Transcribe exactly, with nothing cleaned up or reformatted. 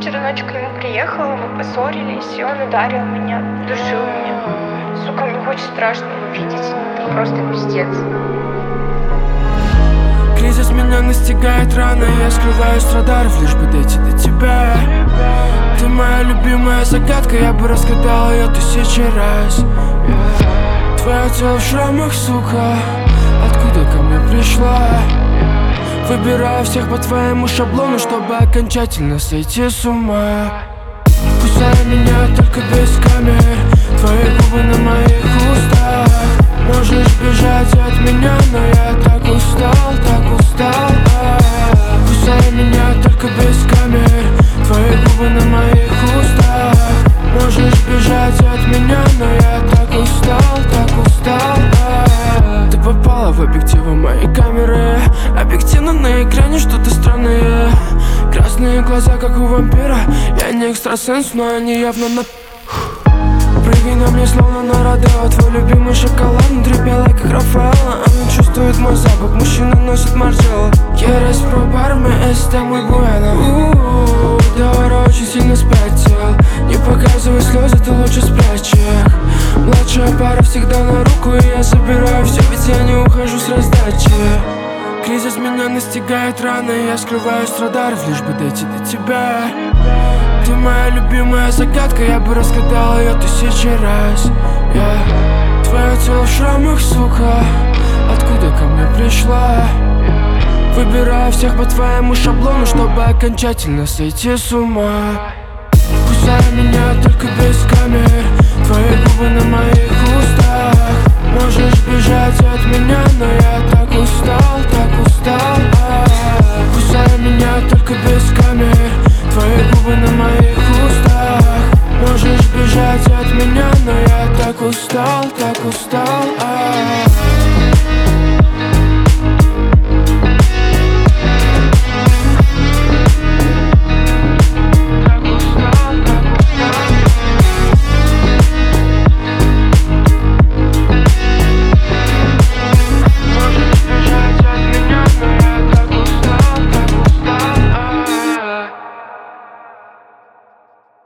вчера ночью к нему приехала, мы поссорились, и он ударил меня, душил меня. Сука, мне очень страшно его видеть, это просто пиздец. Кризис меня настигает рано, я скрываюсь с радаров, лишь бы дойти до тебя. Ты моя любимая загадка, я бы разгадал ее тысячи раз. Твое тело в шрамах, сука, откуда ко мне пришла? Выбираю всех по твоему шаблону, чтобы окончательно сойти с ума. Кусай меня только без камер, твои губы на моих устах. Можешь бежать от меня, но я так устал, так устал. Кусай меня только без камер, твои губы на моих устах. Можешь бежать от меня, но я так устал, так устал. Ты попала в объективы моей камеры, объективно на экране что-то странное. Красные глаза, как у вампира. Я не экстрасенс, но они явно на... Прыгай на мне, словно на Родео. Твой любимый шоколад внутри белый, как Рафаэлло. Она чувствует мой запах, мужчина носит Марджелло. Quieres probarme, está muy buena. Ууу, Дора очень сильно спятил. Не показывай слезы, ты лучше спрячь их. Младшая пара всегда на руку, и я забираю все, ведь я не ухожу с раздачи. Кризис меня настигает рано, и я скрываюсь с радаров, лишь бы дойти до тебя. Ты моя любимая загадка, я бы разгадал ее тысячи раз. yeah. Твое тело в шрамах, сука, откуда ко мне пришла? Выбираю всех по твоему шаблону, чтобы окончательно сойти с ума. Кусай меня только без камер, твои губы на моих устах. Можешь бежать от меня, но я так устал, так устал. Кусай меня только без камер, твои губы на моих устах. Можешь бежать от меня, но я так устал, так устал.